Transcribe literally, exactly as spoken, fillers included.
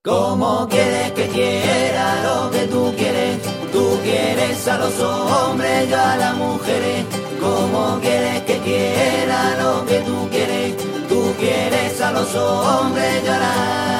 ¿Cómo quieres que quiera lo que tú quieres? Tú quieres a los hombres, yo a las mujeres. ¿Cómo quieres que quiera lo que tú quieres? Tú quieres a los hombres, yo a las